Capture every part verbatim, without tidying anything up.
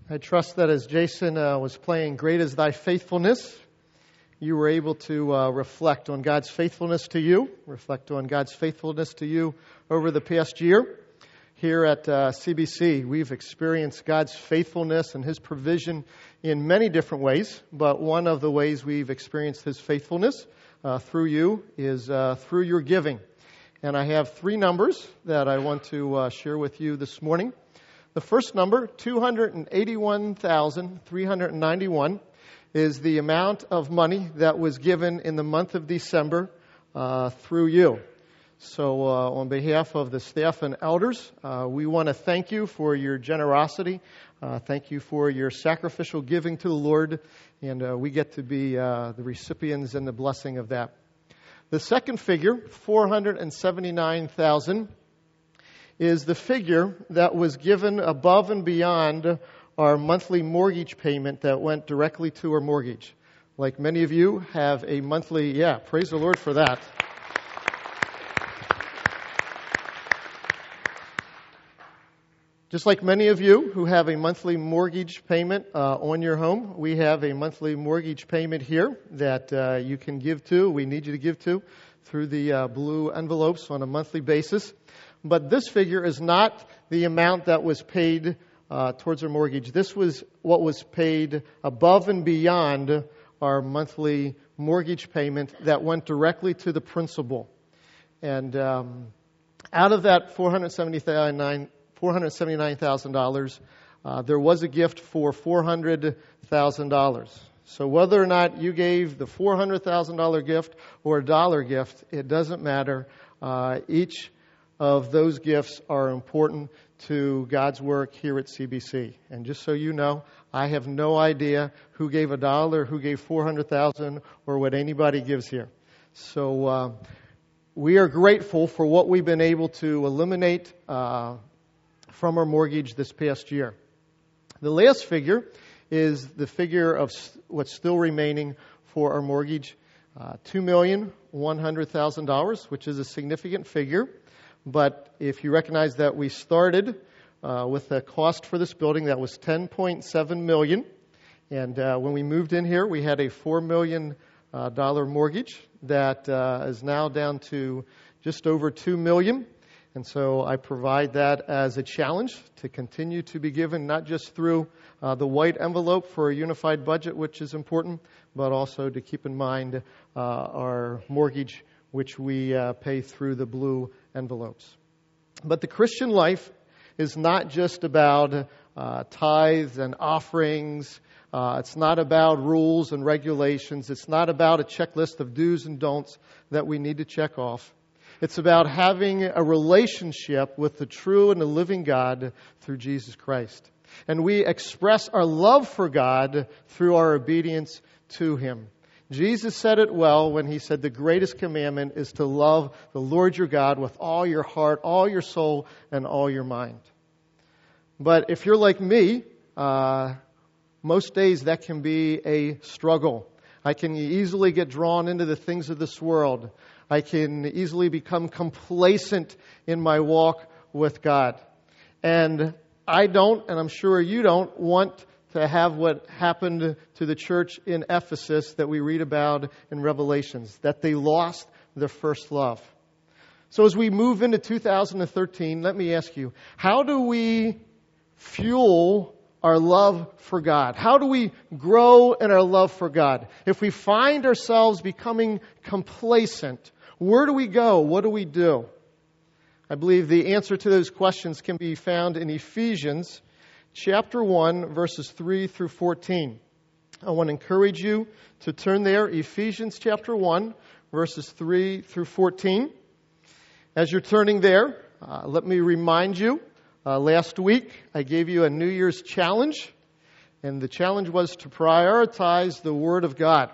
I trust that as Jason uh, was playing Great is Thy Faithfulness, you were able to uh, reflect on God's faithfulness to you, reflect on God's faithfulness to you over the past year. Here at uh, C B C, we've experienced God's faithfulness and His provision in many different ways, but one of the ways we've experienced His faithfulness uh, through you is uh, through your giving. And I have three numbers that I want to uh, share with you this morning. The first number, two hundred eighty-one thousand three hundred ninety-one, is the amount of money that was given in the month of December uh, through you. So uh, on behalf of the staff and elders, uh, we want to thank you for your generosity. Uh, thank you for your sacrificial giving to the Lord, and uh, we get to be uh, the recipients and the blessing of that. The second figure, four hundred seventy-nine thousand, is the figure that was given above and beyond our monthly mortgage payment that went directly to our mortgage. Like many of you have a monthly, yeah, praise the Lord for that. Just like many of you who have a monthly mortgage payment uh, on your home, we have a monthly mortgage payment here that uh, you can give to, we need you to give to, through the uh, blue envelopes on a monthly basis. But this figure is not the amount that was paid uh, towards our mortgage. This was what was paid above and beyond our monthly mortgage payment that went directly to the principal. And um, out of that four hundred seventy-nine thousand dollars, uh, there was a gift for four hundred thousand dollars. So whether or not you gave the four hundred thousand dollars gift or a dollar gift, it doesn't matter. Uh, each of those gifts are important to God's work here at C B C. And just so you know, I have no idea who gave a dollar, who gave four hundred thousand dollars, or what anybody gives here. So uh, we are grateful for what we've been able to eliminate uh, from our mortgage this past year. The last figure is the figure of what's still remaining for our mortgage, uh, two million one hundred thousand dollars, which is a significant figure. But if you recognize that we started uh, with a cost for this building that was ten point seven million dollars, and uh, when we moved in here, we had a four million dollars uh, mortgage that uh, is now down to just over two million dollars. And so I provide that as a challenge to continue to be given, not just through uh, the white envelope for a unified budget, which is important, but also to keep in mind uh, our mortgage, which we uh, pay through the blue envelopes. But the Christian life is not just about uh, tithes and offerings. Uh, it's not about rules and regulations. It's not about a checklist of do's and don'ts that we need to check off. It's about having a relationship with the true and the living God through Jesus Christ. And we express our love for God through our obedience to Him. Jesus said it well when He said the greatest commandment is to love the Lord your God with all your heart, all your soul, and all your mind. But if you're like me, uh, most days that can be a struggle. I can easily get drawn into the things of this world. I can easily become complacent in my walk with God. And I don't, and I'm sure you don't, want to have what happened to the church in Ephesus that we read about in Revelations, that they lost their first love. So as we move into two thousand thirteen, let me ask you, how do we fuel our love for God? How do we grow in our love for God? If we find ourselves becoming complacent, where do we go? What do we do? I believe the answer to those questions can be found in Ephesians chapter one, verses three through fourteen. I want to encourage you to turn there, Ephesians chapter one, verses three through fourteen. As you're turning there, uh, let me remind you, uh, last week I gave you a New Year's challenge, and the challenge was to prioritize the Word of God.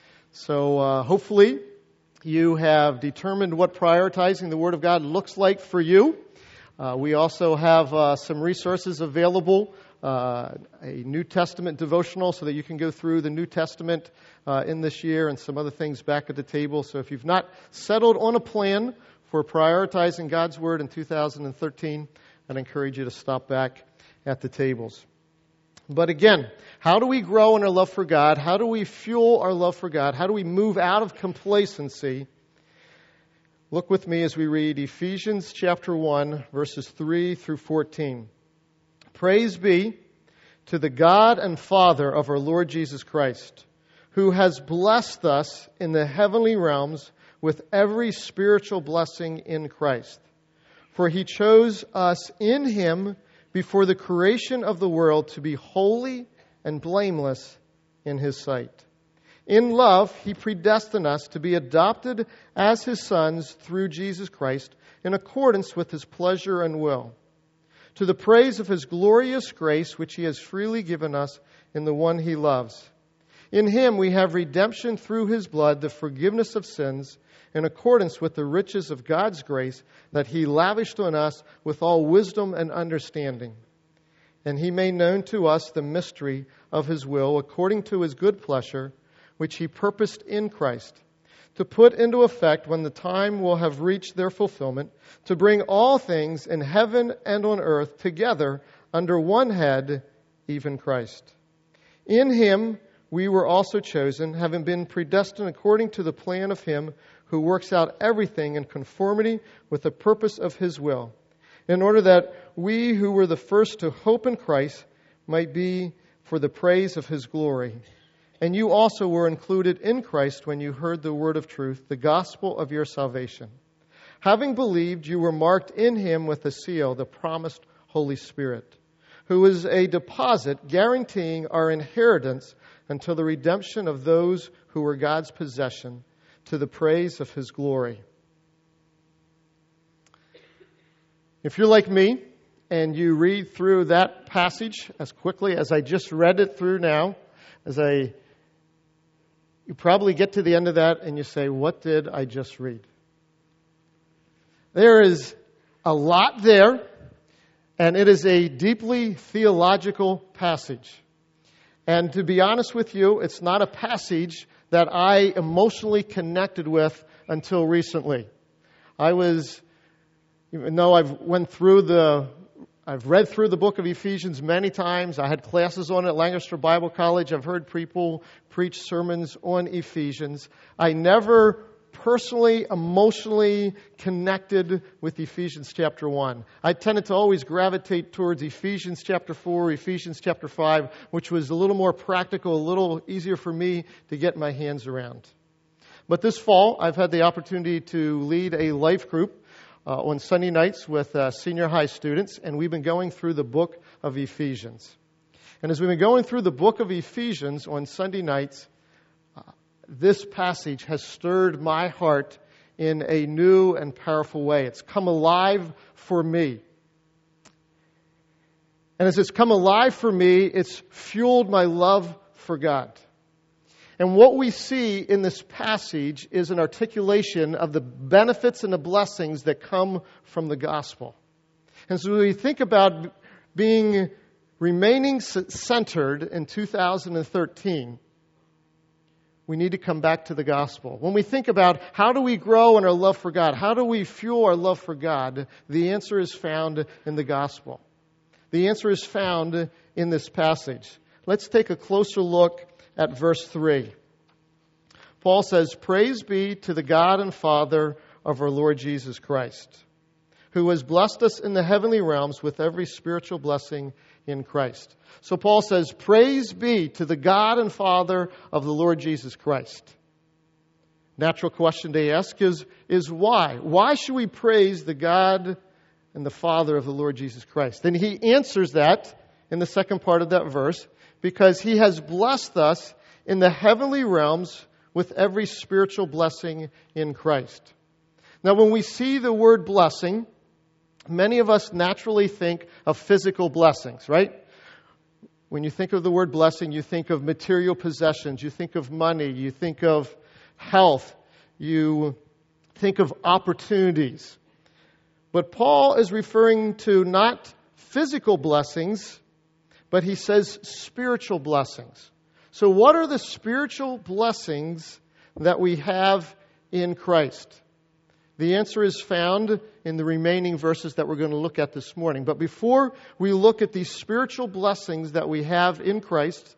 So uh, hopefully you have determined what prioritizing the Word of God looks like for you. Uh, we also have uh, some resources available, uh, a New Testament devotional so that you can go through the New Testament uh, in this year and some other things back at the table. So if you've not settled on a plan for prioritizing God's Word in two thousand thirteen, I'd encourage you to stop back at the tables. But again, how do we grow in our love for God? How do we fuel our love for God? How do we move out of complacency? Look with me as we read Ephesians chapter one, verses three through fourteen. Praise be to the God and Father of our Lord Jesus Christ, who has blessed us in the heavenly realms with every spiritual blessing in Christ. For he chose us in him before the creation of the world to be holy and blameless in his sight. In love, he predestined us to be adopted as his sons through Jesus Christ in accordance with his pleasure and will, to the praise of his glorious grace, which he has freely given us in the one he loves. In him we have redemption through his blood, the forgiveness of sins, in accordance with the riches of God's grace that he lavished on us with all wisdom and understanding. And he made known to us the mystery of his will, according to his good pleasure, which he purposed in Christ, to put into effect when the time will have reached their fulfillment, to bring all things in heaven and on earth together under one head, even Christ. In him we were also chosen, having been predestined according to the plan of him who works out everything in conformity with the purpose of his will, in order that we who were the first to hope in Christ might be for the praise of his glory. And you also were included in Christ when you heard the word of truth, the gospel of your salvation. Having believed, you were marked in him with a seal, the promised Holy Spirit, who is a deposit guaranteeing our inheritance until the redemption of those who were God's possession, to the praise of his glory. If you're like me and you read through that passage as quickly as I just read it through now, as I you probably get to the end of that and you say, what did I just read? There is a lot there, and it is a deeply theological passage. And to be honest with you, it's not a passage that I emotionally connected with until recently. I was, even though I've went through the, I've read through the book of Ephesians many times. I had classes on it at Lancaster Bible College. I've heard people preach sermons on Ephesians. I never personally, emotionally connected with Ephesians chapter one. I tended to always gravitate towards Ephesians chapter four, Ephesians chapter five, which was a little more practical, a little easier for me to get my hands around. But this fall, I've had the opportunity to lead a life group uh, on Sunday nights with uh, senior high students, and we've been going through the book of Ephesians. And as we've been going through the book of Ephesians on Sunday nights, uh, this passage has stirred my heart in a new and powerful way. It's come alive for me. And as it's come alive for me, it's fueled my love for God. And what we see in this passage is an articulation of the benefits and the blessings that come from the gospel. And so we think about being remaining centered in two thousand thirteen, we need to come back to the gospel. When we think about how do we grow in our love for God, how do we fuel our love for God, the answer is found in the gospel. The answer is found in this passage. Let's take a closer look at verse three. Paul says, "Praise be to the God and Father of our Lord Jesus Christ, who has blessed us in the heavenly realms with every spiritual blessing in Christ." So Paul says, praise be to the God and Father of the Lord Jesus Christ. Natural question to ask is, is why? Why should we praise the God and the Father of the Lord Jesus Christ? And he answers that in the second part of that verse, because he has blessed us in the heavenly realms with every spiritual blessing in Christ. Now, when we see the word blessing, many of us naturally think of physical blessings, right? When you think of the word blessing, you think of material possessions, you think of money, you think of health, you think of opportunities. But Paul is referring to not physical blessings, but he says spiritual blessings. So what are the spiritual blessings that we have in Christ? The answer is found in the remaining verses that we're going to look at this morning. But before we look at these spiritual blessings that we have in Christ,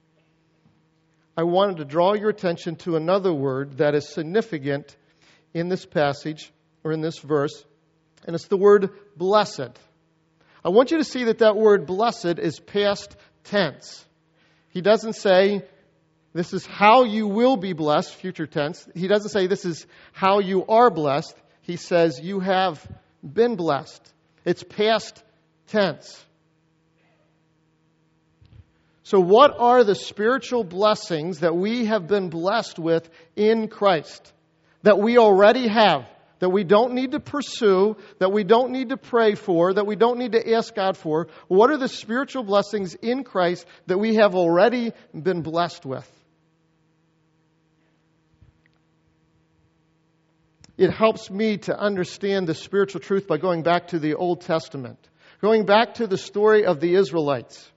I wanted to draw your attention to another word that is significant in this passage, or in this verse, and it's the word blessed. I want you to see that that word blessed is past tense. He doesn't say, this is how you will be blessed, future tense. He doesn't say this is how you are blessed. He says you have been blessed. It's past tense. So what are the spiritual blessings that we have been blessed with in Christ? That we already have, that we don't need to pursue, that we don't need to pray for, that we don't need to ask God for? What are the spiritual blessings in Christ that we have already been blessed with? It helps me to understand the spiritual truth by going back to the Old Testament, going back to the story of the Israelites.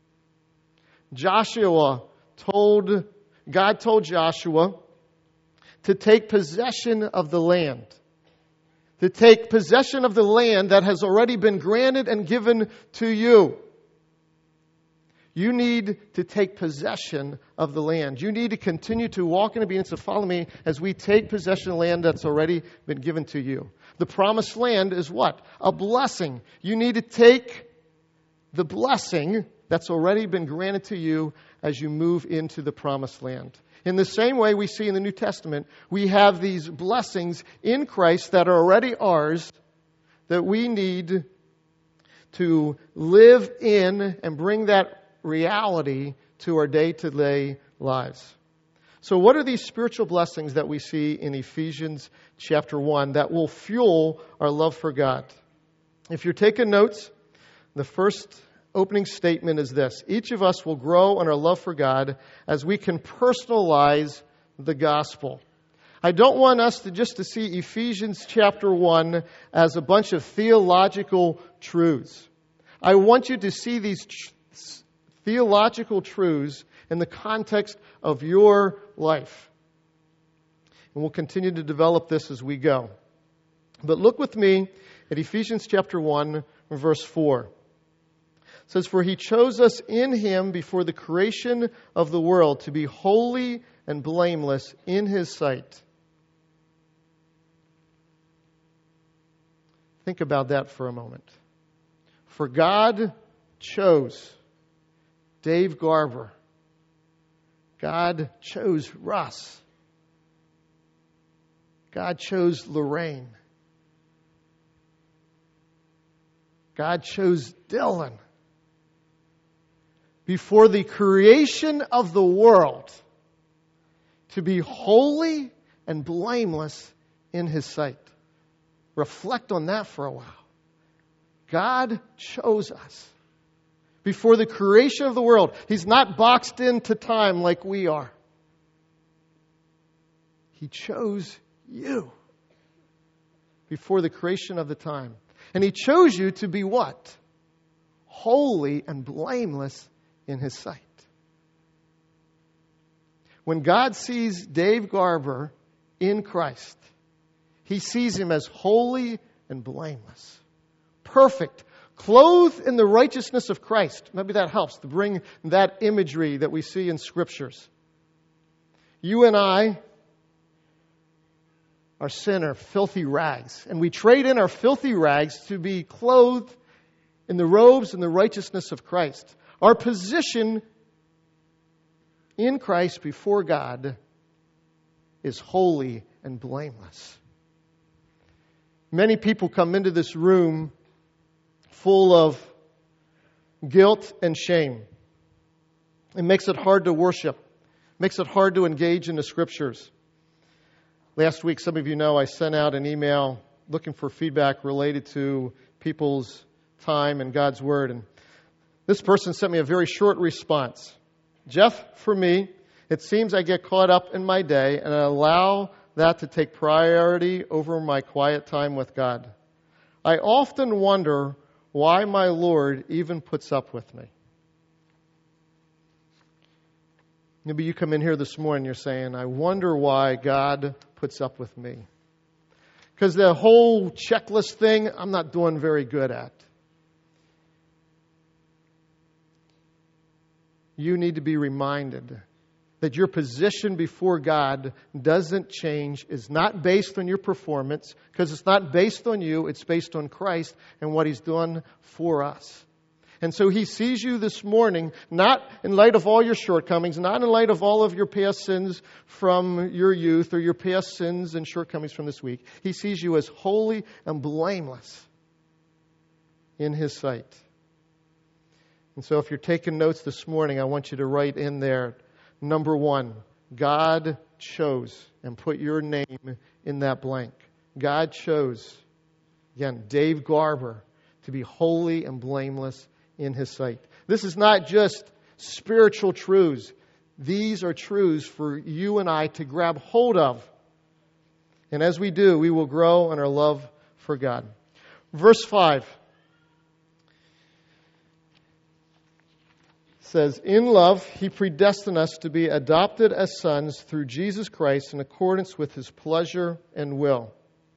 Joshua told, God told Joshua to take possession of the land, to take possession of the land that has already been granted and given to you. You need to take possession of the land. You need to continue to walk in obedience and follow me as we take possession of the land that's already been given to you. The promised land is what? A blessing. You need to take the blessing that's already been granted to you as you move into the promised land. In the same way we see in the New Testament, we have these blessings in Christ that are already ours that we need to live in and bring that reality to our day-to-day lives. So what are these spiritual blessings that we see in Ephesians chapter one that will fuel our love for God? If you're taking notes, the first opening statement is this: each of us will grow in our love for God as we can personalize the gospel. I don't want us to just to see Ephesians chapter one as a bunch of theological truths. I want you to see these tr- theological truths in the context of your life. And we'll continue to develop this as we go. But look with me at Ephesians chapter one, verse four. It says, "For he chose us in him before the creation of the world to be holy and blameless in his sight." Think about that for a moment. For God chose Dave Garber. God chose Russ. God chose Lorraine. God chose Dylan. Before the creation of the world, to be holy and blameless in his sight. Reflect on that for a while. God chose us before the creation of the world. He's not boxed into time like we are. He chose you before the creation of the time. And He chose you to be what? Holy and blameless in His sight. When God sees Dave Garber in Christ, He sees him as holy and blameless. Perfect. Clothed in the righteousness of Christ. Maybe that helps to bring that imagery that we see in Scriptures. You and I are sinner, filthy rags. And we trade in our filthy rags to be clothed in the robes and the righteousness of Christ. Our position in Christ before God is holy and blameless. Many people come into this room full of guilt and shame. It makes it hard to worship. It makes it hard to engage in the Scriptures. Last week, some of you know, I sent out an email looking for feedback related to people's time and God's Word. And this person sent me a very short response. Jeff, for me, it seems I get caught up in my day and I allow that to take priority over my quiet time with God. I often wonder why my Lord even puts up with me. Maybe you come in here this morning, you're saying, I wonder why God puts up with me. Because the whole checklist thing, I'm not doing very good at. You need to be reminded that your position before God doesn't change, is not based on your performance, because it's not based on you, it's based on Christ and what He's done for us. And so He sees you this morning, not in light of all your shortcomings, not in light of all of your past sins from your youth or your past sins and shortcomings from this week. He sees you as holy and blameless in His sight. And so if you're taking notes this morning, I want you to write in there, number one, God chose, and put your name in that blank. God chose, again, Dave Garber, to be holy and blameless in His sight. This is not just spiritual truths. These are truths for you and I to grab hold of. And as we do, we will grow in our love for God. Verse five says, in love, He predestined us to be adopted as sons through Jesus Christ in accordance with His pleasure and will.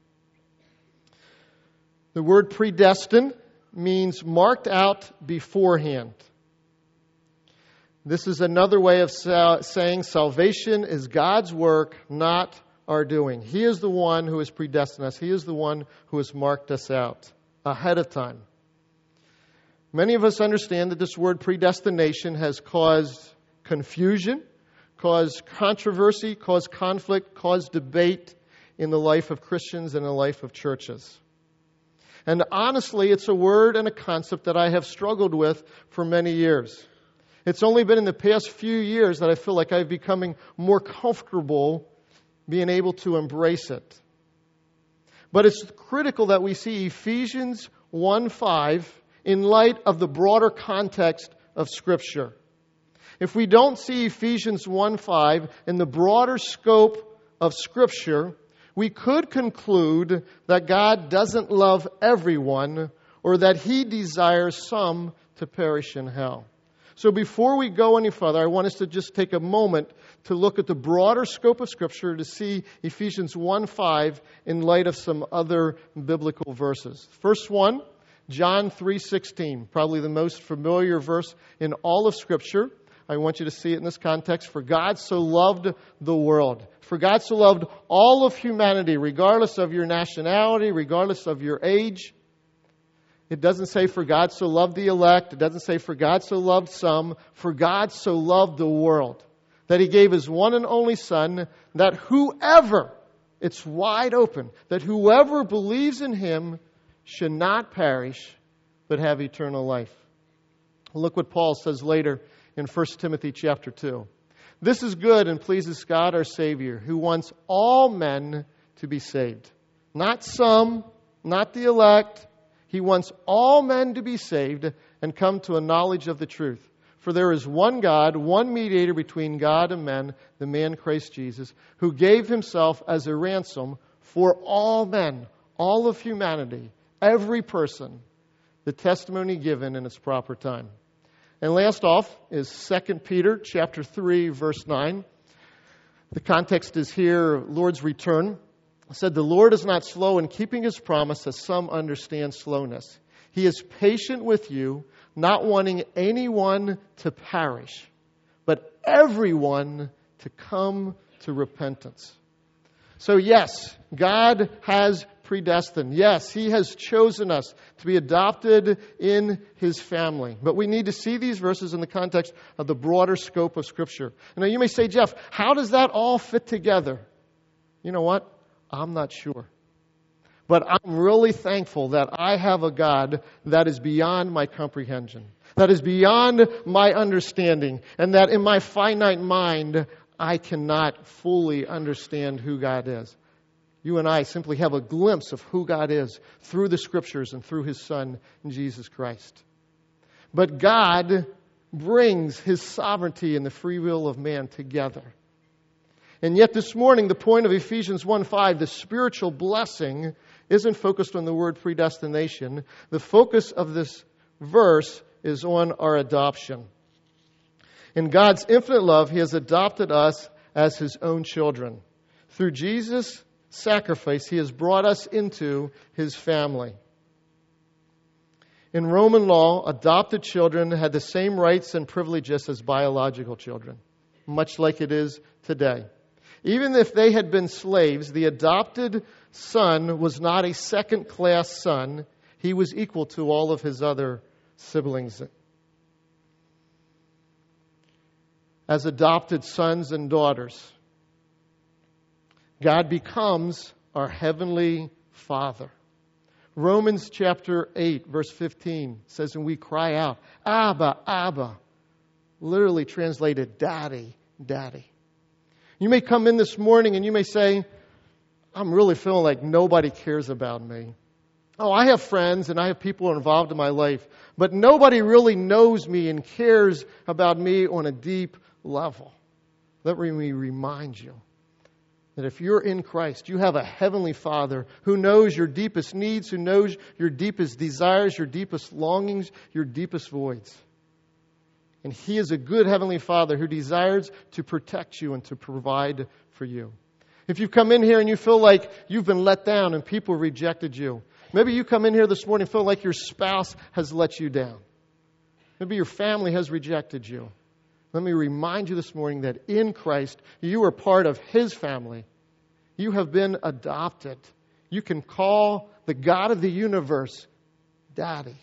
The word predestined means marked out beforehand. This is another way of sa- saying salvation is God's work, not our doing. He is the one who has predestined us. He is the one who has marked us out ahead of time. Many of us understand that this word predestination has caused confusion, caused controversy, caused conflict, caused debate in the life of Christians and the life of churches. And honestly, it's a word and a concept that I have struggled with for many years. It's only been in the past few years that I feel like I've becoming more comfortable being able to embrace it. But it's critical that we see Ephesians one five in light of the broader context of Scripture. If we don't see Ephesians one five in the broader scope of Scripture, we could conclude that God doesn't love everyone, or that He desires some to perish in hell. So before we go any further, I want us to just take a moment to look at the broader scope of Scripture to see Ephesians one five in light of some other biblical verses. First one, John three sixteen, probably the most familiar verse in all of Scripture. I want you to see it in this context. For God so loved the world. For God so loved all of humanity, regardless of your nationality, regardless of your age. It doesn't say for God so loved the elect. It doesn't say for God so loved some. For God so loved the world, that He gave His one and only Son, that whoever, it's wide open, that whoever believes in Him should not perish, but have eternal life. Look what Paul says later in First Timothy chapter two. This is good and pleases God our Savior, who wants all men to be saved. Not some, not the elect. He wants all men to be saved and come to a knowledge of the truth. For there is one God, one mediator between God and men, the man Christ Jesus, who gave Himself as a ransom for all men, all of humanity, every person, the testimony given in its proper time. And last off is Second Peter chapter three, verse nine. The context is here, Lord's return. It said, the Lord is not slow in keeping His promise, as some understand slowness. He is patient with you, not wanting anyone to perish, but everyone to come to repentance. So yes, God has predestined. Yes, He has chosen us to be adopted in His family. But we need to see these verses in the context of the broader scope of Scripture. Now you may say, Jeff, how does that all fit together? You know what? I'm not sure. But I'm really thankful that I have a God that is beyond my comprehension, that is beyond my understanding, and that in my finite mind, I cannot fully understand who God is. You and I simply have a glimpse of who God is through the Scriptures and through His Son, Jesus Christ. But God brings His sovereignty and the free will of man together. And yet this morning, the point of Ephesians one five, the spiritual blessing, isn't focused on the word predestination. The focus of this verse is on our adoption. In God's infinite love, He has adopted us as His own children. Through Jesus' sacrifice, He has brought us into His family. In Roman law, adopted children had the same rights and privileges as biological children, much like it is today. Even if they had been slaves, the adopted son was not a second-class son. He was equal to all of his other siblings. As adopted sons and daughters, God becomes our heavenly Father. Romans chapter eight, verse fifteen says, and we cry out, Abba, Abba. Literally translated, Daddy, Daddy. You may come in this morning and you may say, I'm really feeling like nobody cares about me. Oh, I have friends and I have people involved in my life, but nobody really knows me and cares about me on a deep level. Let me remind you that if you're in Christ, you have a heavenly Father who knows your deepest needs, who knows your deepest desires, your deepest longings, your deepest voids. And He is a good heavenly Father who desires to protect you and to provide for you. If you've come in here and you feel like you've been let down and people rejected you, maybe you come in here this morning and feel like your spouse has let you down. Maybe your family has rejected you. Let me remind you this morning that in Christ, you are part of His family. You have been adopted. You can call the God of the universe Daddy.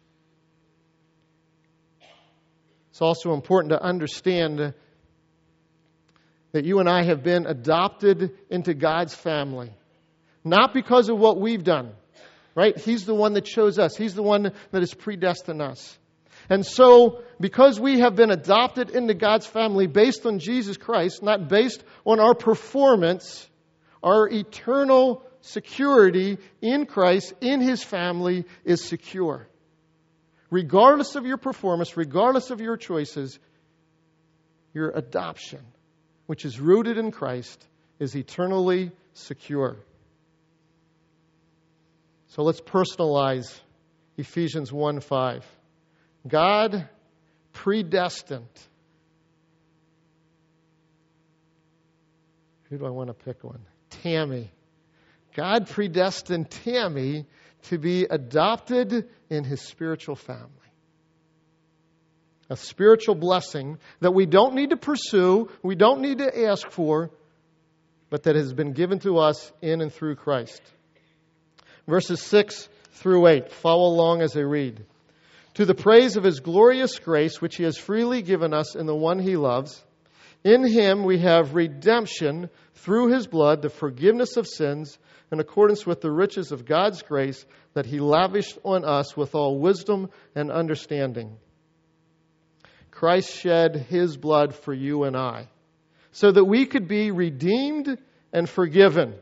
It's also important to understand that you and I have been adopted into God's family. Not because of what we've done, right? He's the one that chose us. He's the one that has predestined us. And so, because we have been adopted into God's family based on Jesus Christ, not based on our performance, our eternal security in Christ, in His family, is secure. Regardless of your performance, regardless of your choices, your adoption, which is rooted in Christ, is eternally secure. So let's personalize Ephesians one five. God predestined. Who do I want to pick one? Tammy. God predestined Tammy to be adopted in His spiritual family. A spiritual blessing that we don't need to pursue, we don't need to ask for, but that has been given to us in and through Christ. Verses six through eight. Follow along as I read. To the praise of His glorious grace, which He has freely given us in the one He loves, in Him we have redemption through His blood, the forgiveness of sins, in accordance with the riches of God's grace that He lavished on us with all wisdom and understanding. Christ shed His blood for you and I, so that we could be redeemed and forgiven.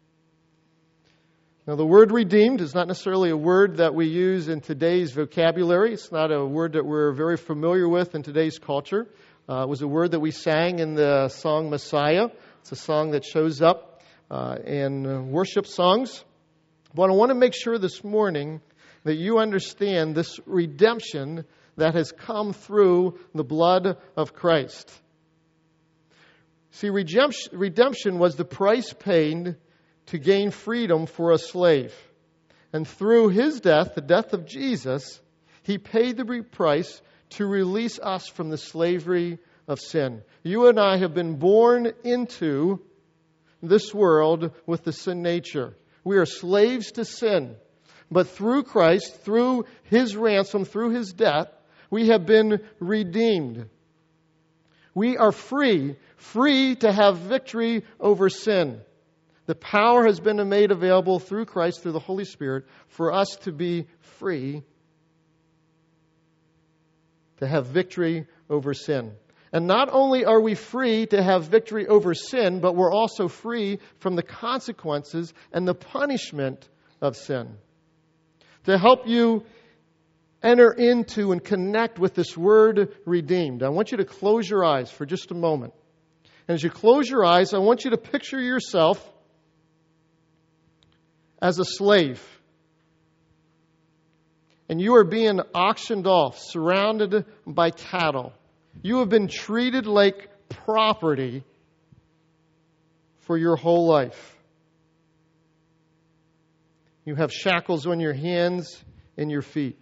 Now, the word redeemed is not necessarily a word that we use in today's vocabulary. It's not a word that we're very familiar with in today's culture. Uh, it was a word that we sang in the song Messiah. It's a song that shows up uh, in worship songs. But I want to make sure this morning that you understand this redemption that has come through the blood of Christ. See, redemption was the price paid to gain freedom for a slave. And through His death, the death of Jesus, He paid the price to release us from the slavery of sin. You and I have been born into this world with the sin nature. We are slaves to sin. But through Christ, through His ransom, through His death, we have been redeemed. We are free, free to have victory over sin. The power has been made available through Christ, through the Holy Spirit, for us to be free, to have victory over sin. And not only are we free to have victory over sin, but we're also free from the consequences and the punishment of sin. To help you enter into and connect with this word redeemed, I want you to close your eyes for just a moment. And as you close your eyes, I want you to picture yourself as a slave. And you are being auctioned off, surrounded by cattle. You have been treated like property for your whole life. You have shackles on your hands and your feet.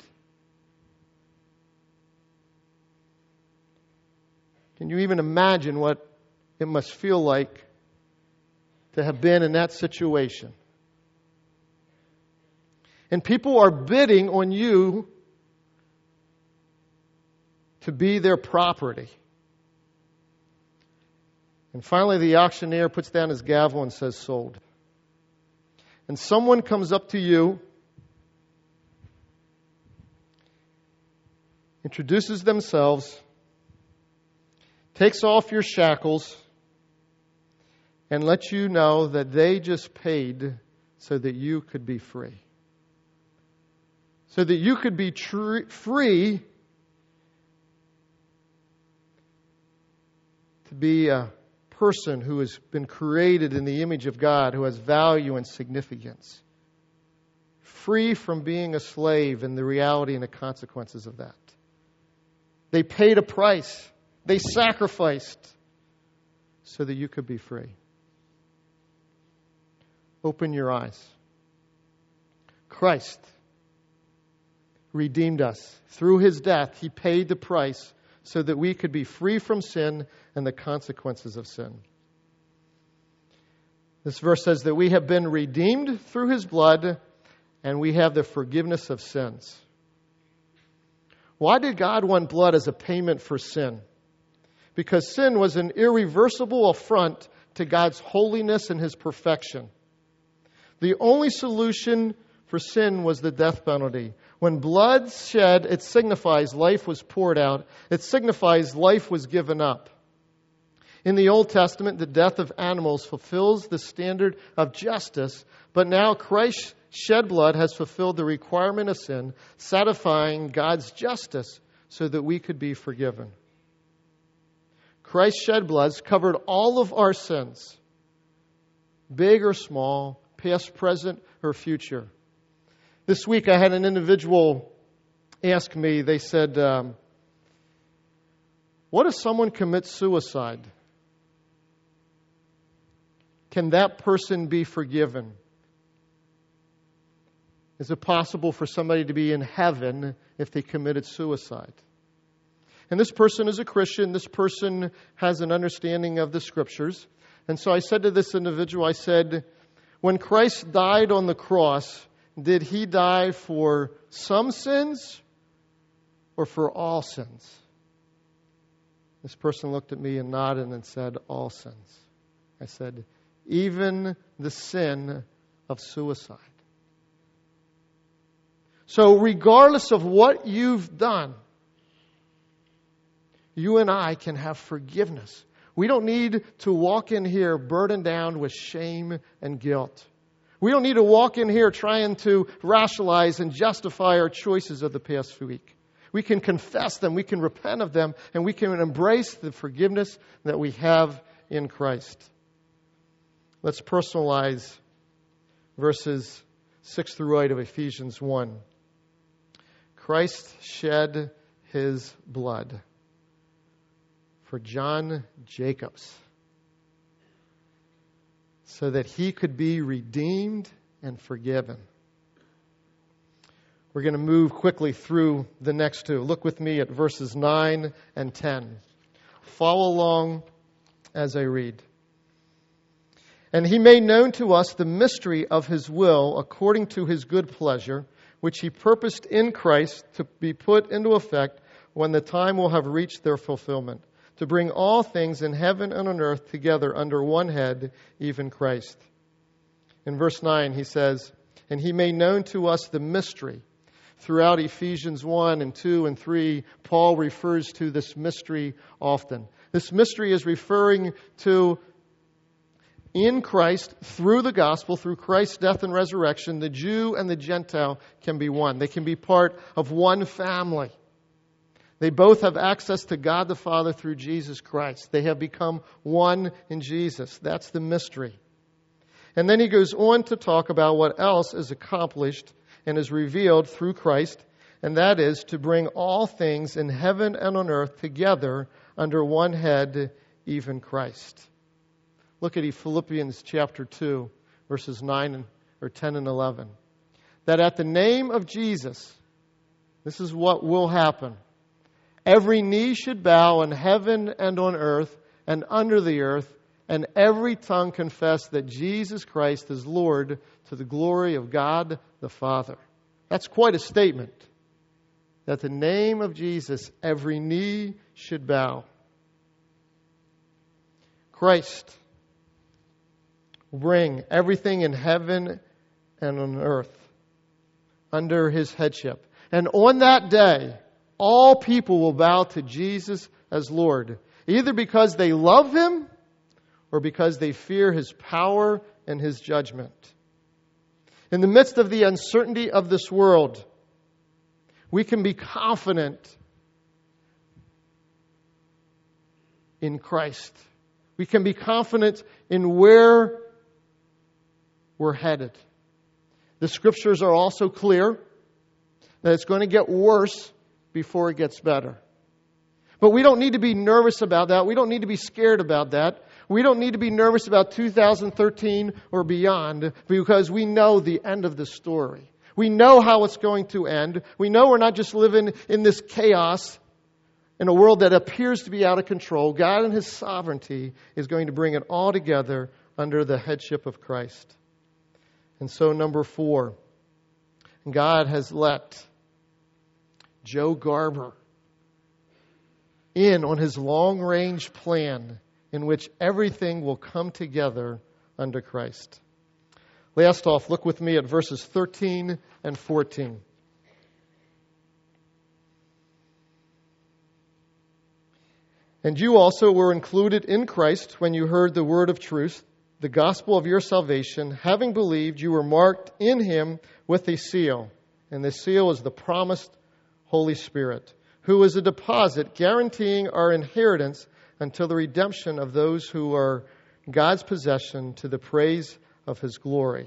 Can you even imagine what it must feel like to have been in that situation? And people are bidding on you to be their property. And finally, the auctioneer puts down his gavel and says, sold. And someone comes up to you, introduces themselves, takes off your shackles, and lets you know that they just paid so that you could be free. So that you could be tr- free to be a person who has been created in the image of God, who has value and significance. Free from being a slave and the reality and the consequences of that. They paid a price. They sacrificed so that you could be free. Open your eyes. Christ redeemed us. Through His death, He paid the price so that we could be free from sin and the consequences of sin. This verse says that we have been redeemed through His blood and we have the forgiveness of sins. Why did God want blood as a payment for sin? Because sin was an irreversible affront to God's holiness and His perfection. The only solution for sin was the death penalty. When blood shed, it signifies life was poured out. It signifies life was given up. In the Old Testament, the death of animals fulfills the standard of justice, but now Christ's shed blood has fulfilled the requirement of sin, satisfying God's justice so that we could be forgiven. Christ's shed blood covered all of our sins, big or small, past, present, or future. This week I had an individual ask me, they said, um, what if someone commits suicide? Can that person be forgiven? Is it possible for somebody to be in heaven if they committed suicide? And this person is a Christian. This person has an understanding of the Scriptures. And so I said to this individual, I said, when Christ died on the cross, did He die for some sins or for all sins? This person looked at me and nodded and said, all sins. I said, even the sin of suicide. So regardless of what you've done, you and I can have forgiveness. We don't need to walk in here burdened down with shame and guilt. We don't need to walk in here trying to rationalize and justify our choices of the past week. We can confess them, we can repent of them, and we can embrace the forgiveness that we have in Christ. Let's personalize verses six through eight of Ephesians one. Christ shed His blood for John Jacobs so that he could be redeemed and forgiven. We're going to move quickly through the next two. Look with me at verses nine and ten. Follow along as I read. And He made known to us the mystery of His will according to His good pleasure, which He purposed in Christ to be put into effect when the time will have reached their fulfillment, to bring all things in heaven and on earth together under one head, even Christ. In verse nine, he says, and He made known to us the mystery. Throughout Ephesians one and two and three, Paul refers to this mystery often. This mystery is referring to in Christ, through the gospel, through Christ's death and resurrection, the Jew and the Gentile can be one. They can be part of one family. They both have access to God the Father through Jesus Christ. They have become one in Jesus. That's the mystery. And then he goes on to talk about what else is accomplished and is revealed through Christ, and that is to bring all things in heaven and on earth together under one head, even Christ. Look at Philippians chapter two, verses nine or ten and eleven. that at the name of Jesus, this is what will happen. Every knee should bow in heaven and on earth and under the earth, and every tongue confess that Jesus Christ is Lord, to the glory of God the Father. That's quite a statement. That the name of Jesus, every knee should bow. Christ will bring everything in heaven and on earth under His headship. And on that day, all people will bow to Jesus as Lord, either because they love Him or because they fear His power and His judgment. In the midst of the uncertainty of this world, we can be confident in Christ. We can be confident in where we're headed. The Scriptures are also clear that it's going to get worse before it gets better. But we don't need to be nervous about that. We don't need to be scared about that. We don't need to be nervous about two thousand thirteen or beyond, because we know the end of the story. We know how it's going to end. We know we're not just living in this chaos in a world that appears to be out of control. God in His sovereignty is going to bring it all together under the headship of Christ. And so, number four, God has let Joe Garber in on His long-range plan in which everything will come together under Christ. Last off, look with me at verses thirteen and fourteen. And you also were included in Christ when you heard the word of truth, the gospel of your salvation. Having believed, you were marked in Him with a seal. And the seal is the promised Holy Spirit, who is a deposit guaranteeing our inheritance until the redemption of those who are God's possession, to the praise of His glory.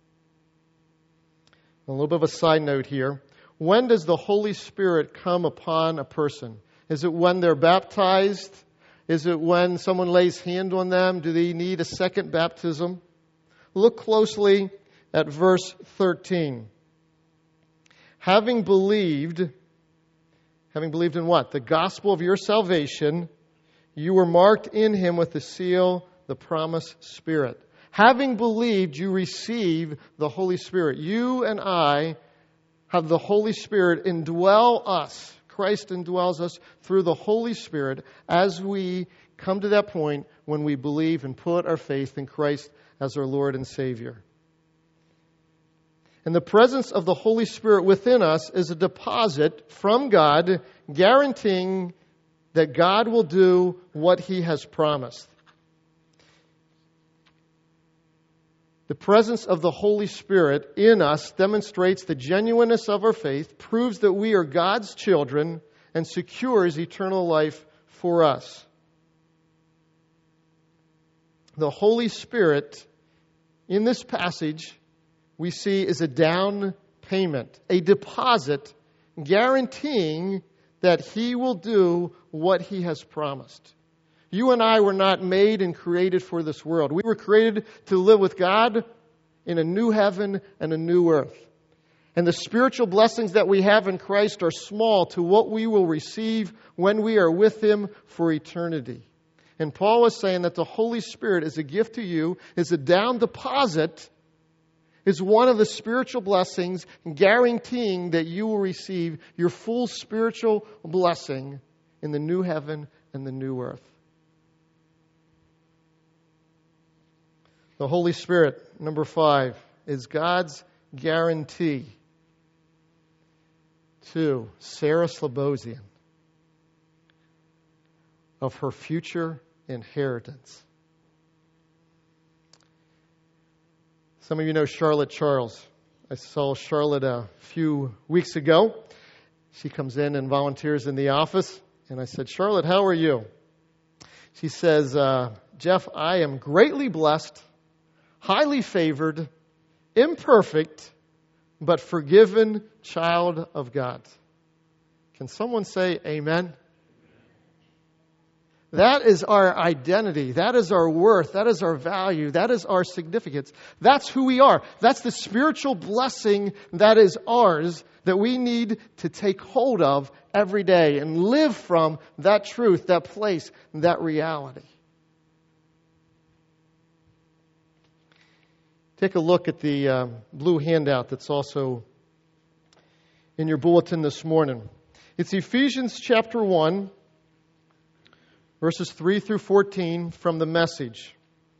A little bit of a side note here. When does the Holy Spirit come upon a person? Is it when they're baptized? Is it when someone lays hand on them? Do they need a second baptism? Look closely at verse thirteen. Having believed, having believed in what? The gospel of your salvation, you were marked in Him with the seal, the promised Spirit. Having believed, you receive the Holy Spirit. You and I have the Holy Spirit indwell us. Christ indwells us through the Holy Spirit as we come to that point when we believe and put our faith in Christ as our Lord and Savior. And the presence of the Holy Spirit within us is a deposit from God, guaranteeing that God will do what He has promised. The presence of the Holy Spirit in us demonstrates the genuineness of our faith, proves that we are God's children, and secures eternal life for us. The Holy Spirit in this passage we see is a down payment, a deposit guaranteeing that He will do what He has promised. You and I were not made and created for this world. We were created to live with God in a new heaven and a new earth. And the spiritual blessings that we have in Christ are small to what we will receive when we are with Him for eternity. And Paul was saying that the Holy Spirit is a gift to you, is a down deposit, is one of the spiritual blessings guaranteeing that you will receive your full spiritual blessing in the new heaven and the new earth. The Holy Spirit, number five, is God's guarantee to Sarah Slobosian of her future inheritance. Some of you know Charlotte Charles. I saw Charlotte a few weeks ago. She comes in and volunteers in the office. And I said, Charlotte, how are you? She says, uh, Jeff, I am greatly blessed, highly favored, imperfect, but forgiven child of God. Can someone say amen? That is our identity. That is our worth. That is our value. That is our significance. That's who we are. That's the spiritual blessing that is ours that we need to take hold of every day and live from that truth, that place, that reality. Take a look at the uh, blue handout that's also in your bulletin this morning. It's Ephesians chapter one, verses three through fourteen from the Message.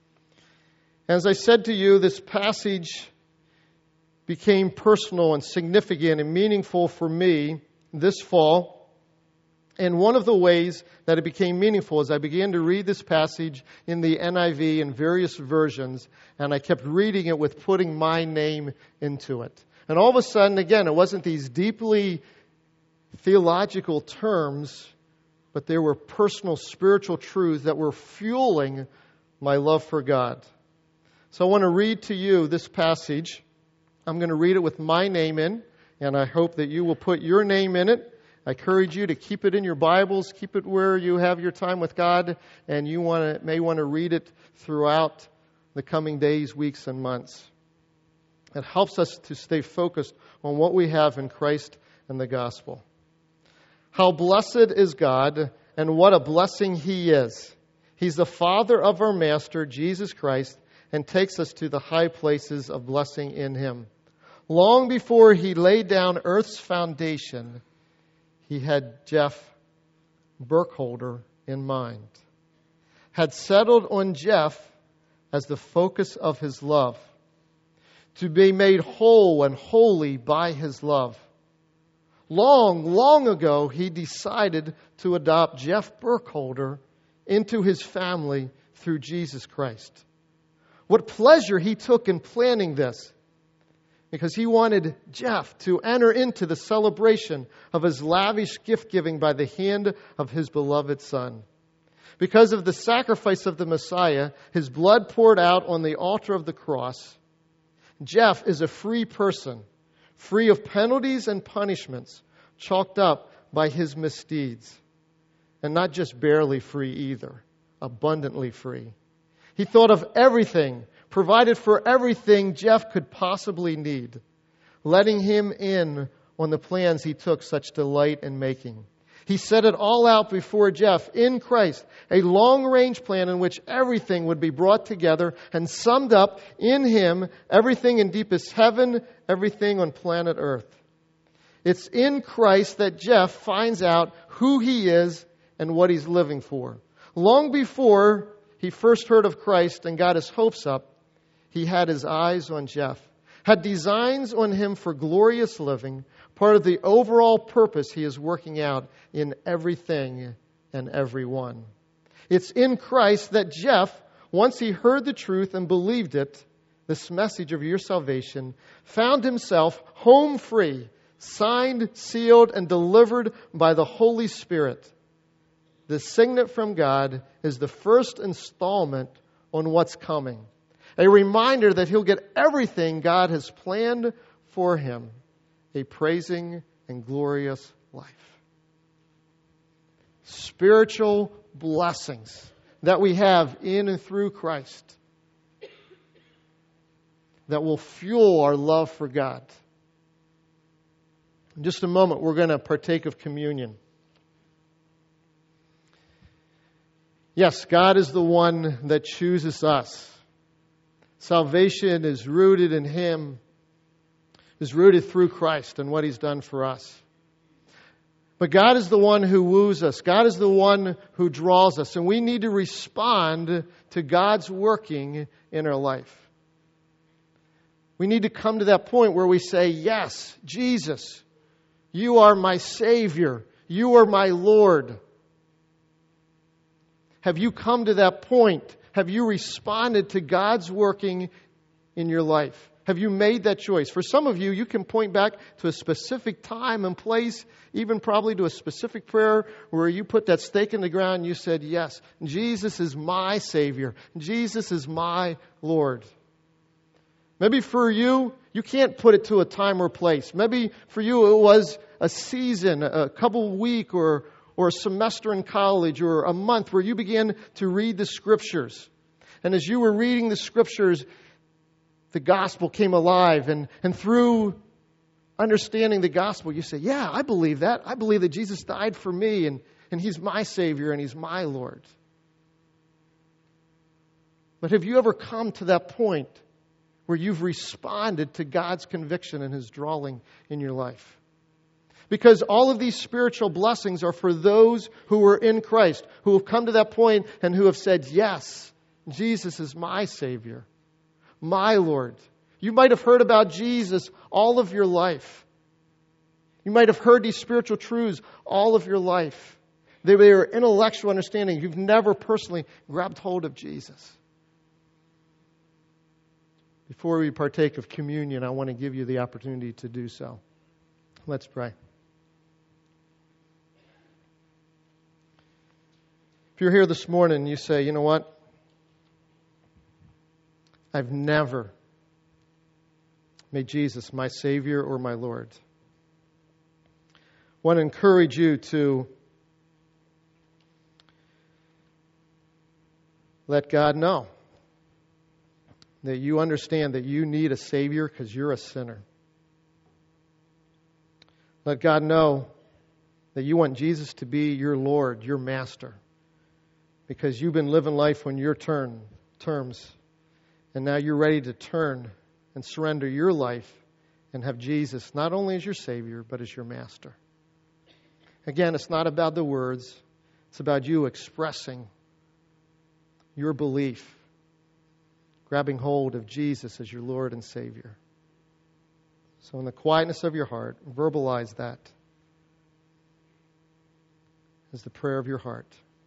As I said to you, this passage became personal and significant and meaningful for me this fall. And one of the ways that it became meaningful is I began to read this passage in the N I V in various versions, and I kept reading it with putting my name into it. And all of a sudden, again, it wasn't these deeply theological terms, but there were personal spiritual truths that were fueling my love for God. So I want to read to you this passage. I'm going to read it with my name in, and I hope that you will put your name in it. I encourage you to keep it in your Bibles, keep it where you have your time with God, and you want to, may want to read it throughout the coming days, weeks, and months. It helps us to stay focused on what we have in Christ and the gospel. How blessed is God, and what a blessing He is. He's the Father of our Master, Jesus Christ, and takes us to the high places of blessing in Him. Long before He laid down earth's foundation, He had Jeff Burkholder in mind. Had settled on Jeff as the focus of His love, to be made whole and holy by His love. Long, long ago, He decided to adopt Jeff Burkholder into His family through Jesus Christ. What pleasure He took in planning this, because He wanted Jeff to enter into the celebration of His lavish gift-giving by the hand of His beloved Son. Because of the sacrifice of the Messiah, His blood poured out on the altar of the cross, Jeff is a free person, free of penalties and punishments chalked up by his misdeeds. And not just barely free either, abundantly free. He thought of everything, provided for everything Jeff could possibly need, letting him in on the plans He took such delight in making. He set it all out before Jeff in Christ, a long-range plan in which everything would be brought together and summed up in Him, everything in deepest heaven, everything on planet Earth. It's in Christ that Jeff finds out who he is and what he's living for. Long before he first heard of Christ and got his hopes up, he had his eyes on Jeff, had designs on him for glorious living, part of the overall purpose He is working out in everything and everyone. It's in Christ that Jeff, once he heard the truth and believed it, this message of your salvation, found himself home free, signed, sealed, and delivered by the Holy Spirit. The signet from God is the first installment on what's coming. A reminder that he'll get everything God has planned for him. A praising and glorious life. Spiritual blessings that we have in and through Christ that will fuel our love for God. In just a moment, we're going to partake of communion. Yes, God is the one that chooses us. Salvation is rooted in Him, is rooted through Christ and what He's done for us. But God is the one who woos us. God is the one who draws us. And we need to respond to God's working in our life. We need to come to that point where we say, yes, Jesus, You are my Savior. You are my Lord. Have you come to that point? Have you responded to God's working in your life? Have you made that choice? For some of you, you can point back to a specific time and place, even probably to a specific prayer where you put that stake in the ground and you said, yes, Jesus is my Savior. Jesus is my Lord. Maybe for you, you can't put it to a time or place. Maybe for you it was a season, a couple week or or a semester in college or a month where you began to read the Scriptures. And as you were reading the Scriptures, the gospel came alive. And, and through understanding the gospel, you say, yeah, I believe that. I believe that Jesus died for me and, and He's my Savior and He's my Lord. But have you ever come to that point where you've responded to God's conviction and His drawing in your life? Because all of these spiritual blessings are for those who are in Christ, who have come to that point and who have said, yes, Jesus is my Savior, my Lord. You might have heard about Jesus all of your life. You might have heard these spiritual truths all of your life. They were intellectual understanding. You've never personally grabbed hold of Jesus. Before we partake of communion, I want to give you the opportunity to do so. Let's pray. If you're here this morning and you say, you know what? I've never made Jesus my Savior or my Lord. I want to encourage you to let God know that you understand that you need a Savior because you're a sinner. Let God know that you want Jesus to be your Lord, your Master, because you've been living life on your turn, terms, and now you're ready to turn and surrender your life and have Jesus not only as your Savior, but as your Master. Again, it's not about the words. It's about you expressing your belief, grabbing hold of Jesus as your Lord and Savior. So in the quietness of your heart, verbalize that as the prayer of your heart.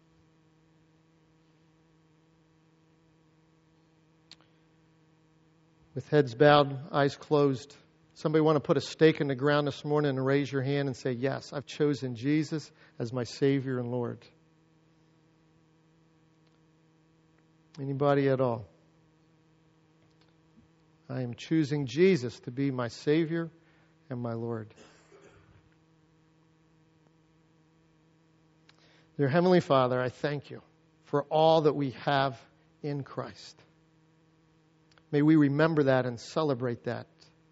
With heads bowed, eyes closed, somebody want to put a stake in the ground this morning and raise your hand and say, yes, I've chosen Jesus as my Savior and Lord. Anybody at all? I am choosing Jesus to be my Savior and my Lord. Dear Heavenly Father, I thank you for all that we have in Christ. May we remember that and celebrate that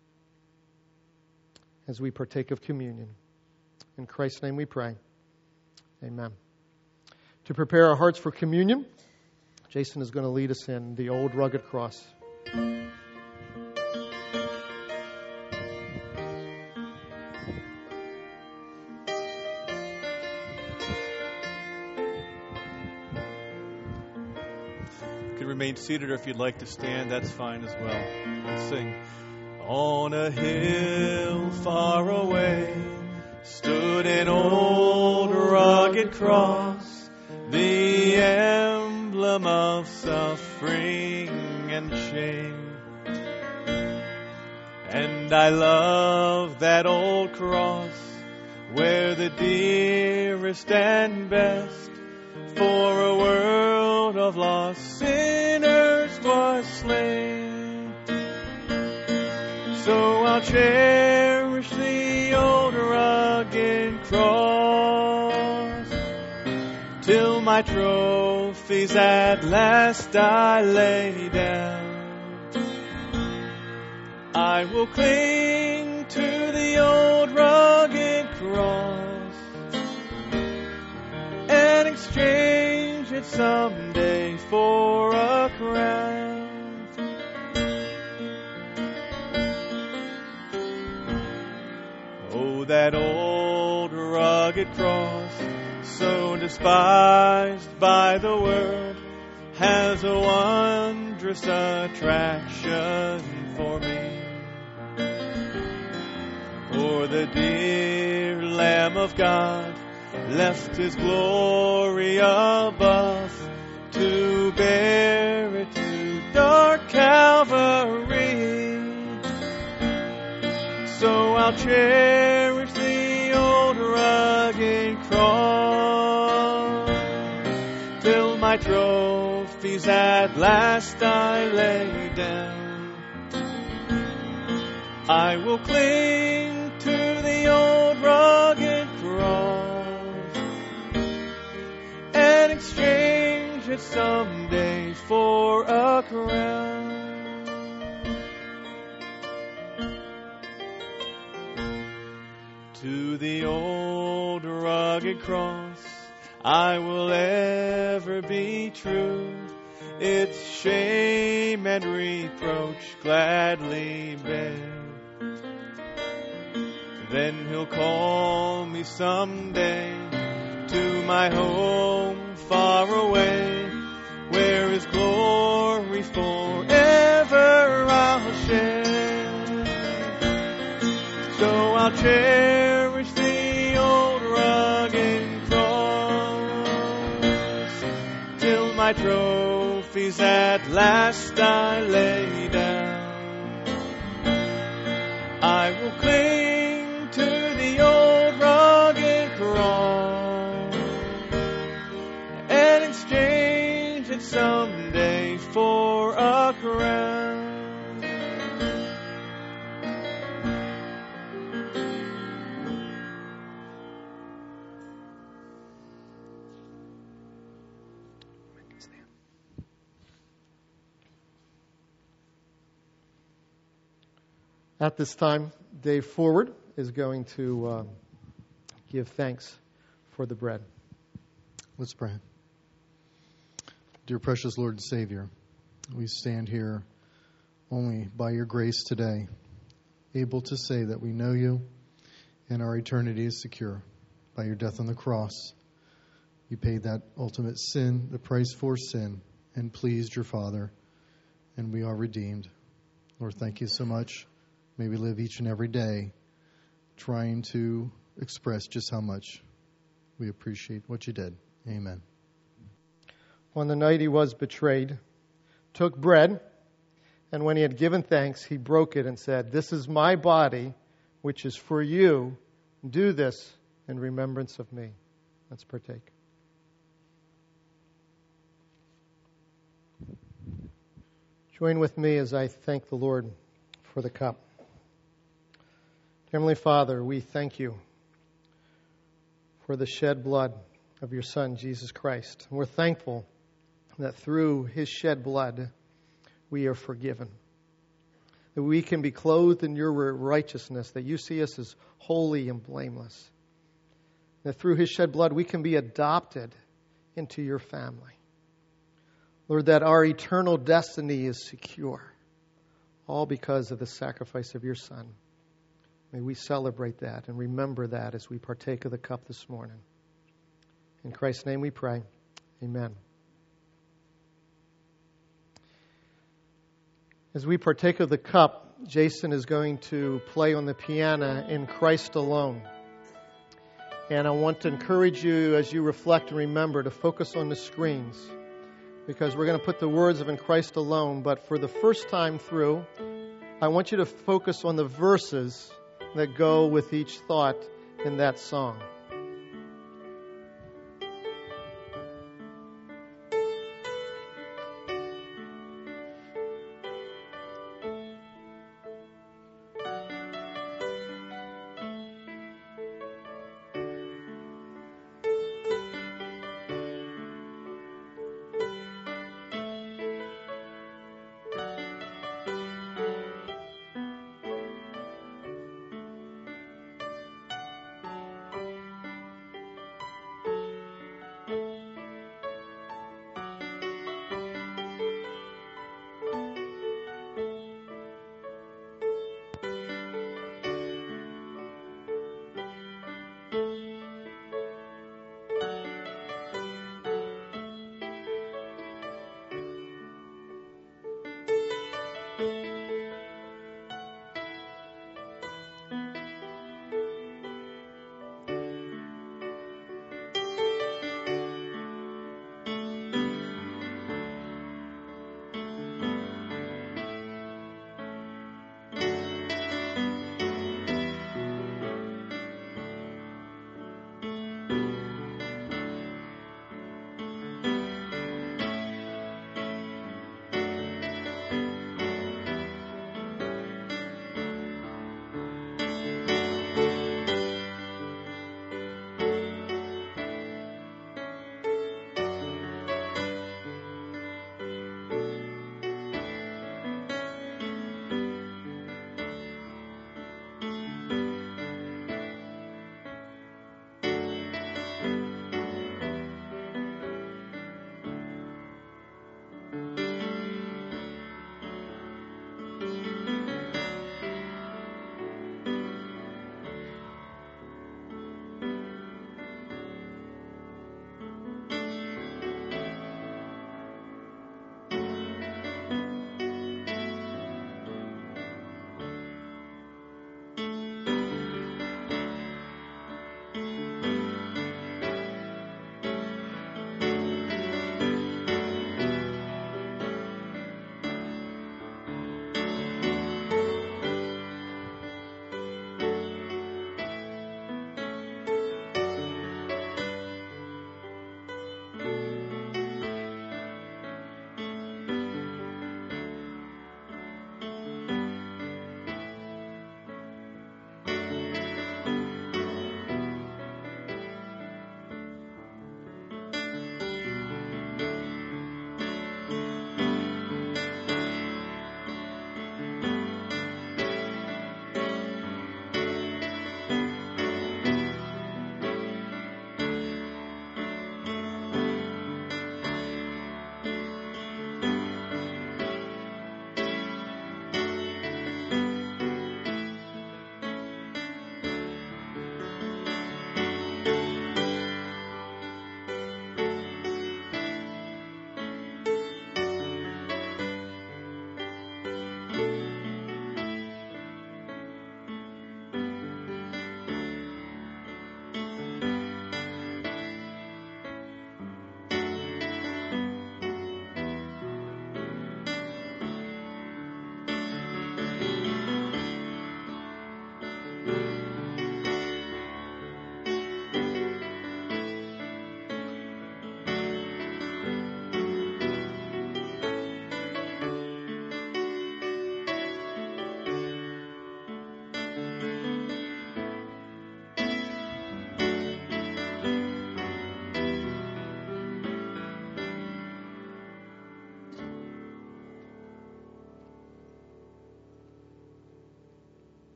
as we partake of communion. In Christ's name we pray. Amen. To prepare our hearts for communion, Jason is going to lead us in the old rugged cross. Remain seated, or if you'd like to stand, that's fine as well. Let's sing. On a hill far away stood an old rugged cross, the emblem of suffering and shame. And I love that old cross where the dearest and best for a world of lost sinners was slain. So I'll cherish the old rugged cross till my trophies at last I lay down. I will cling to the old rugged cross and exchange it someday for a crown. Oh, that old rugged cross, so despised by the world, has a wondrous attraction for me. For the dear Lamb of God left His glory above to bear it to dark Calvary. So I'll cherish the old rugged cross till my trophies at last I lay down. I will cling to the old rugged cross it someday for a crown. To the old rugged cross I will ever be true. Its shame and reproach gladly bear. Then he'll call me someday to my home far away, where his glory forever I'll share. So I'll cherish the old rugged cross till my trophies at last I lay down. I will cling to the old rugged cross and exchange it someday for a crown. At this time, Dave Forward is going to uh, give thanks for the bread. Let's pray. Dear precious Lord and Savior, we stand here only by your grace today, able to say that we know you and our eternity is secure by your death on the cross. You paid that ultimate sin, the price for sin, and pleased your Father, and we are redeemed. Lord, thank you so much. May we live each and every day trying to express just how much we appreciate what you did. Amen. On the night he was betrayed, took bread, and when he had given thanks, he broke it and said, "This is my body, which is for you. Do this in remembrance of me." Let's partake. Join with me as I thank the Lord for the cup. Heavenly Father, we thank you for the shed blood of your Son, Jesus Christ. We're thankful that through his shed blood, we are forgiven. That we can be clothed in your righteousness, that you see us as holy and blameless. That through his shed blood, we can be adopted into your family. Lord, that our eternal destiny is secure, all because of the sacrifice of your Son. May we celebrate that and remember that as we partake of the cup this morning. In Christ's name we pray. Amen. As we partake of the cup, Jason is going to play on the piano in Christ Alone. And I want to encourage you as you reflect and remember to focus on the screens, because we're going to put the words of "In Christ Alone," but for the first time through, I want you to focus on the verses that go with each thought in that song.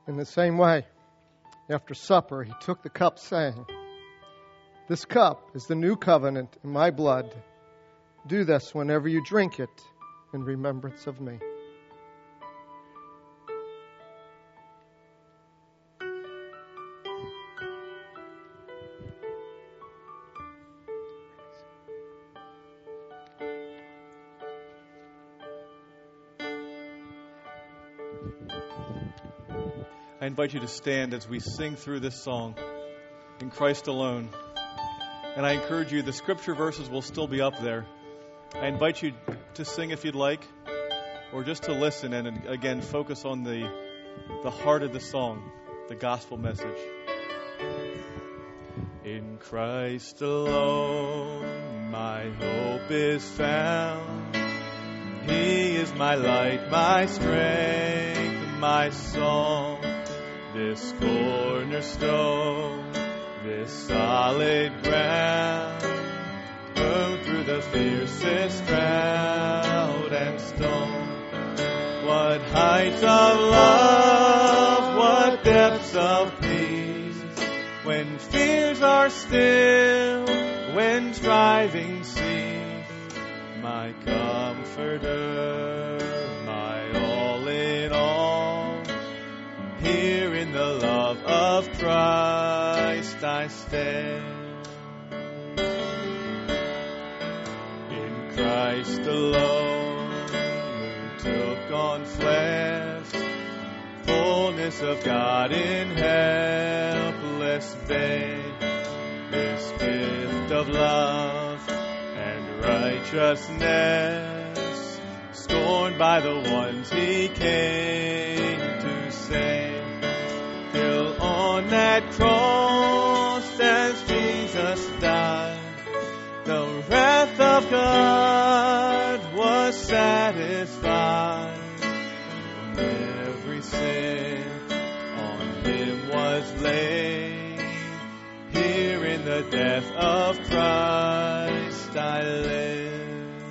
In the same way, after supper, he took the cup, saying, "This cup is the new covenant in my blood. Do this whenever you drink it in remembrance of me." I invite you to stand as we sing through this song, In Christ Alone. And I encourage you, the scripture verses will still be up there. I invite you to sing if you'd like, or just to listen and again focus on the, the heart of the song, the gospel message. In Christ alone, my hope is found. He is my light, my strength, my song. This cornerstone, this solid ground, firm through the fiercest drought and storm. What heights of love, what depths of peace, when fears are still, when striving cease. My comforter, my all in all, here in the love of Christ I stand. In Christ alone, who took on flesh, fullness of God in helpless babe, this gift of love and righteousness, scorned by the ones he came to save. Till on that cross, as Jesus died, the wrath of God was satisfied. And every sin on him was laid. Here in the death of Christ I live.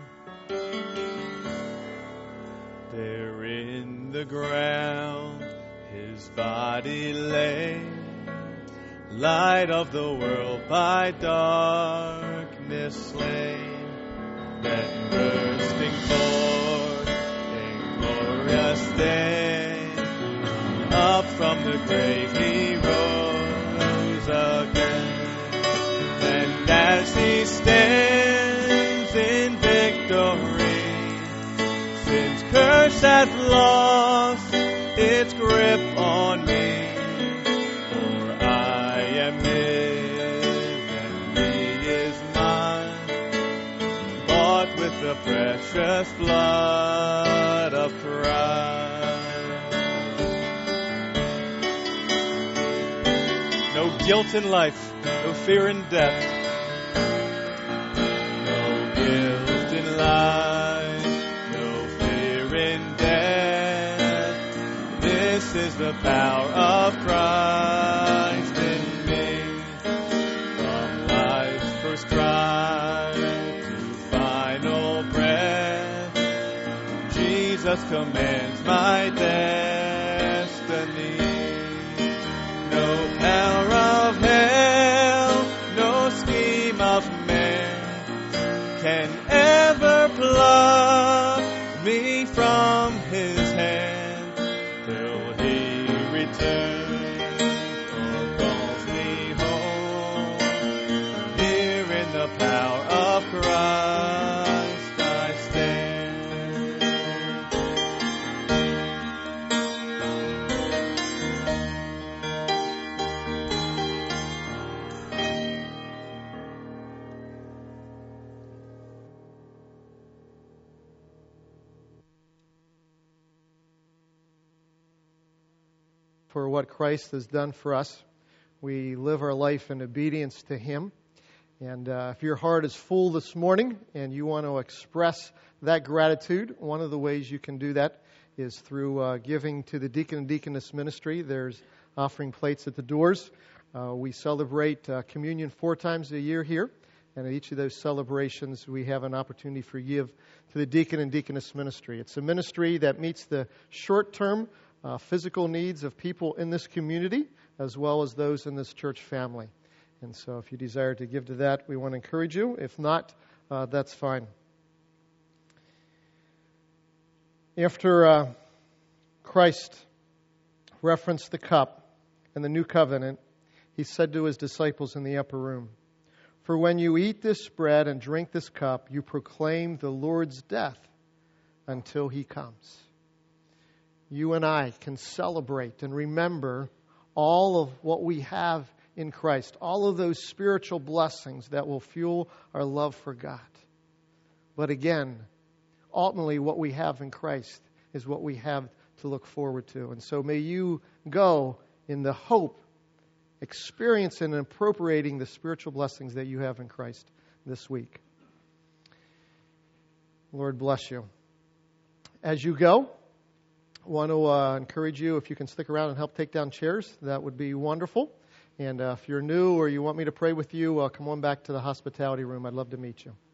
There in the ground his body lay, light of the world by darkness slain, then bursting forth in glorious day, up from the grave he rose again. And as he stands in victory, sin's curse hath lost its grip on me, for I am his and he is mine, bought with the precious blood of Christ. No guilt in life, no fear in death, no guilt in life, no fear in death. This is the power of Christ in me. From life's first cry to final breath, Jesus commands my destiny. No power of hell, no scheme of man can ever pluck me from his hand till he returns or calls me home. Here in the power of Christ I stand. For what Christ has done for us, we live our life in obedience to Him. And uh, if your heart is full this morning and you want to express that gratitude, one of the ways you can do that is through uh, giving to the deacon and deaconess ministry. There's offering plates at the doors. Uh, we celebrate uh, communion four times a year here. And at each of those celebrations, we have an opportunity for give to the deacon and deaconess ministry. It's a ministry that meets the short-term uh, physical needs of people in this community as well as those in this church family. And so if you desire to give to that, we want to encourage you. If not, uh, that's fine. After uh, Christ referenced the cup and the new covenant, he said to his disciples in the upper room, "For when you eat this bread and drink this cup, you proclaim the Lord's death until he comes." You and I can celebrate and remember all of what we have in Christ, all of those spiritual blessings that will fuel our love for God. But again, ultimately what we have in Christ is what we have to look forward to. And so may you go in the hope, experiencing and appropriating the spiritual blessings that you have in Christ this week. Lord bless you. As you go, I want to uh, encourage you, if you can stick around and help take down chairs, that would be wonderful. And uh, if you're new or you want me to pray with you, uh, come on back to the hospitality room. I'd love to meet you.